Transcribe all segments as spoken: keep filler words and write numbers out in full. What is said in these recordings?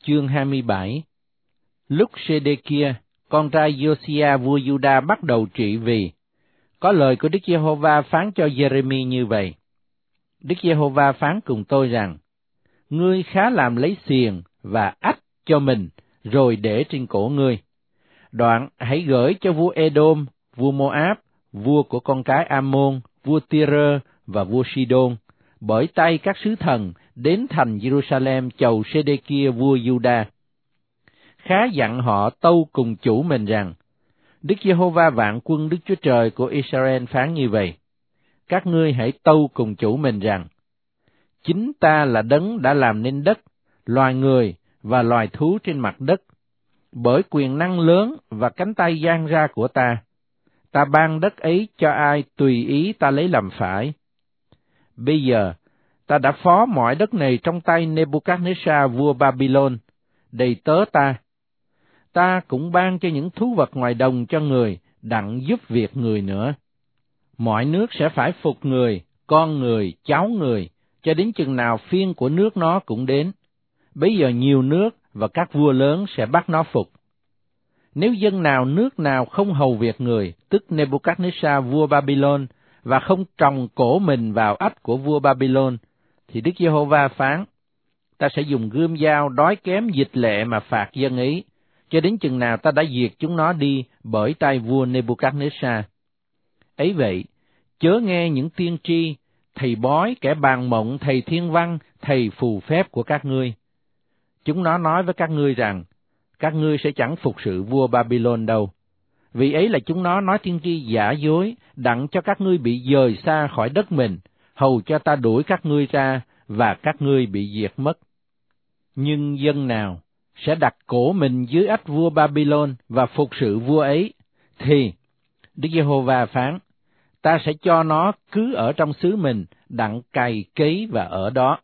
Chương hai mươi bảy. Lúc Sê-đê-kia, con trai Giô-si-a vua Giu-đa bắt đầu trị vì, có lời của Đức Giê-hô-va phán cho Giê-rê-mi như vậy. Đức Giê-hô-va phán cùng tôi rằng, ngươi khá làm lấy xiềng và ách cho mình, rồi để trên cổ ngươi. Đoạn hãy gửi cho vua Ê-đôm, vua Mô-áp, vua của con cái A-môn, vua Ti-rơ và vua Si-đôn, bởi tay các sứ thần đến thành Giê-ru-sa-lem chầu Sê-đê-kia vua Giu-đa. Khá dặn họ tâu cùng chủ mình rằng, Đức Giê-hô-va vạn quân Đức Chúa Trời của Israel phán như vậy. Các ngươi hãy tâu cùng chủ mình rằng, chính ta là đấng đã làm nên đất, loài người và loài thú trên mặt đất. Bởi quyền năng lớn và cánh tay giang ra của ta, ta ban đất ấy cho ai tùy ý ta lấy làm phải. Bây giờ, ta đã phó mọi đất này trong tay Nê-bu-cát-nê-sa vua Ba-bi-lôn, đầy tớ ta. Ta cũng ban cho những thú vật ngoài đồng cho người, đặng giúp việc người nữa. Mọi nước sẽ phải phục người, con người, cháu người, cho đến chừng nào phiên của nước nó cũng đến. Bây giờ nhiều nước và các vua lớn sẽ bắt nó phục. Nếu dân nào nước nào không hầu việc người, tức Nê-bu-cát-nê-sa vua Ba-bi-lôn, và không tròng cổ mình vào ách của vua Ba-bi-lôn, thì Đức Giê-hô-va phán, ta sẽ dùng gươm dao đói kém dịch lệ mà phạt dân ấy, cho đến chừng nào ta đã diệt chúng nó đi bởi tay vua Nê-bu-cát-nê-sa. Ấy vậy, chớ nghe những tiên tri, thầy bói, kẻ bàn mộng, thầy thiên văn, thầy phù phép của các ngươi. Chúng nó nói với các ngươi rằng, các ngươi sẽ chẳng phục sự vua Ba-bi-lôn đâu. Vì ấy là chúng nó nói tiên tri giả dối, đặng cho các ngươi bị dời xa khỏi đất mình, hầu cho ta đuổi các ngươi ra, và các ngươi bị diệt mất. Nhưng dân nào sẽ đặt cổ mình dưới ách vua Ba-bi-lôn và phục sự vua ấy, thì Đức Giê-hô-va phán, ta sẽ cho nó cứ ở trong xứ mình, đặng cày cấy và ở đó.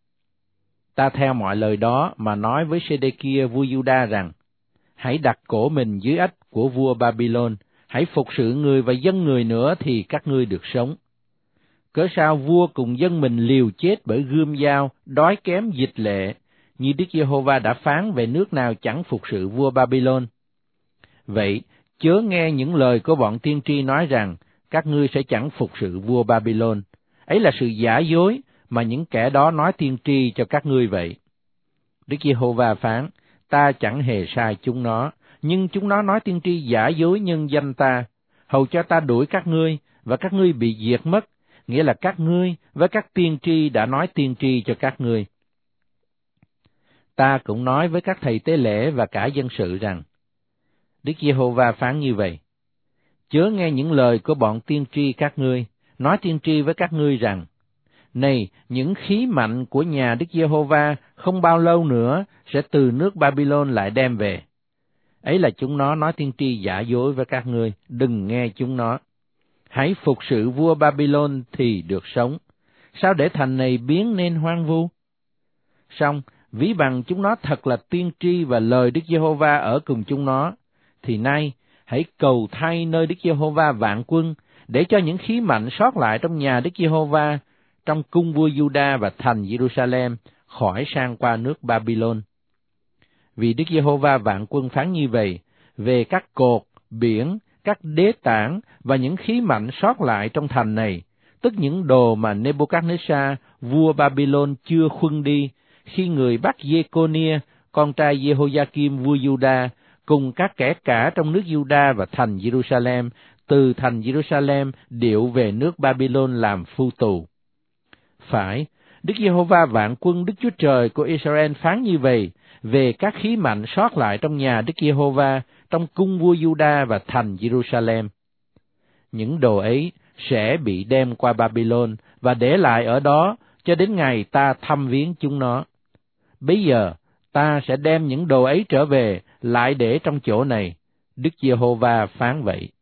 Ta theo mọi lời đó mà nói với Sê-đê-kia vua Giu-đa rằng, hãy đặt cổ mình dưới ách của vua Ba-bi-lôn, hãy phục sự người và dân người nữa thì các ngươi được sống. Cớ sao vua cùng dân mình liều chết bởi gươm dao, đói kém dịch lệ, như Đức Giê-hô-va đã phán về nước nào chẳng phục sự vua Ba-bi-lôn. Vậy, chớ nghe những lời của bọn tiên tri nói rằng, các ngươi sẽ chẳng phục sự vua Ba-bi-lôn. Ấy là sự giả dối mà những kẻ đó nói tiên tri cho các ngươi vậy. Đức Giê-hô-va phán, ta chẳng hề sai chúng nó, nhưng chúng nó nói tiên tri giả dối nhân danh ta, hầu cho ta đuổi các ngươi, và các ngươi bị diệt mất, nghĩa là các ngươi với các tiên tri đã nói tiên tri cho các ngươi. Ta cũng nói với các thầy tế lễ và cả dân sự rằng, Đức Giê-hô-va phán như vậy, chớ nghe những lời của bọn tiên tri các ngươi, nói tiên tri với các ngươi rằng, này, những khí mạnh của nhà Đức Giê-hô-va không bao lâu nữa sẽ từ nước Ba-bi-lôn lại đem về. Ấy là chúng nó nói tiên tri giả dối với các ngươi, đừng nghe chúng nó. Hãy phục sự vua Ba-bi-lôn thì được sống. Sao để thành này biến nên hoang vu? Song, ví bằng chúng nó thật là tiên tri và lời Đức Giê-hô-va ở cùng chúng nó, thì nay hãy cầu thay nơi Đức Giê-hô-va vạn quân, để cho những khí mạnh sót lại trong nhà Đức Giê-hô-va, trong cung vua Giu-đa và thành Giê-ru-sa-lem, khỏi sang qua nước Ba-bi-lôn. Vì Đức Giê-hô-va vạn quân phán như vậy, về các cột, biển, các đế tảng và những khí mạnh sót lại trong thành này, tức những đồ mà Nê-bu-cát-nê-sa, vua Ba-bi-lôn chưa khuân đi, khi người bắt Giê-cô-nia, con trai Giê-hô-gia-kim vua Giu-đa, cùng các kẻ cả trong nước Giu-đa và thành Giê-ru-sa-lem, từ thành Giê-ru-sa-lem điệu về nước Ba-bi-lôn làm phu tù. Phải, Đức Giê-hô-va vạn quân Đức Chúa Trời của Israel phán như vậy, về các khí mạnh sót lại trong nhà Đức Giê-hô-va, trong cung vua Giu-đa và thành Giê-ru-sa-lem. Những đồ ấy sẽ bị đem qua Ba-bi-lôn và để lại ở đó cho đến ngày ta thăm viếng chúng nó. Bây giờ ta sẽ đem những đồ ấy trở về lại để trong chỗ này. Đức Giê-hô-va phán vậy.